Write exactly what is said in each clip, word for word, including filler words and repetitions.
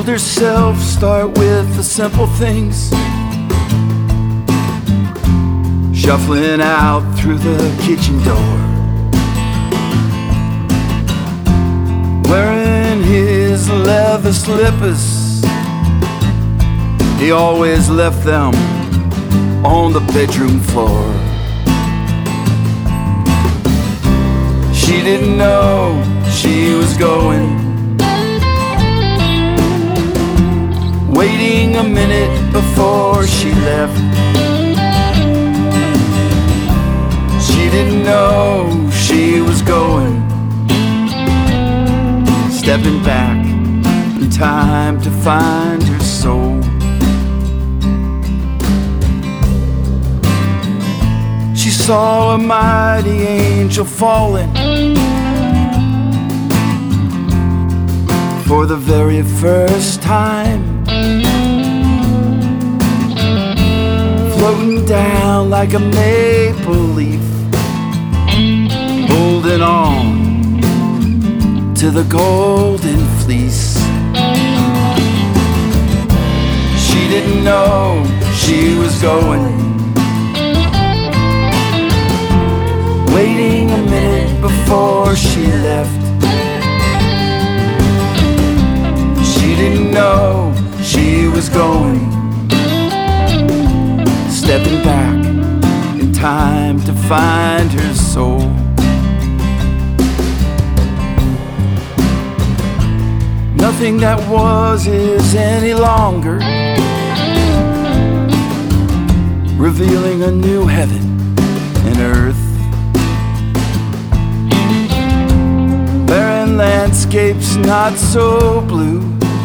herself start with the simple things, shuffling out through the kitchen door, wearing his leather slippers. He always left them on the bedroom floor. She didn't know she was going, waiting a minute before she left. She didn't know she was going, stepping back in time to find her soul. She saw a mighty angel falling for the very first time, floating down like a maple leaf, holding on to the golden fleece. She didn't know she was going, waiting a minute before she left. She didn't know she was going, stepping back in time to find her soul. Nothing that was is any longer, revealing a new heaven and earth. Barren landscapes not so blue,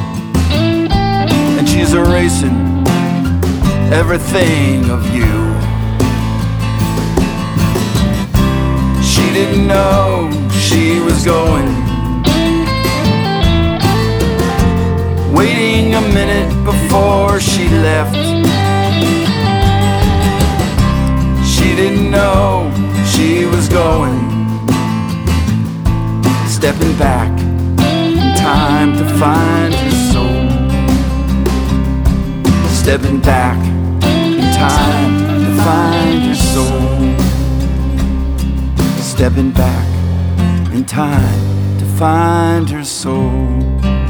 and she's erasing everything of you. She didn't know she was going, waiting a minute before she left. She didn't know she was going, stepping back in time to find her soul. Stepping back in time to find her soul. Stepping back in time to find her soul.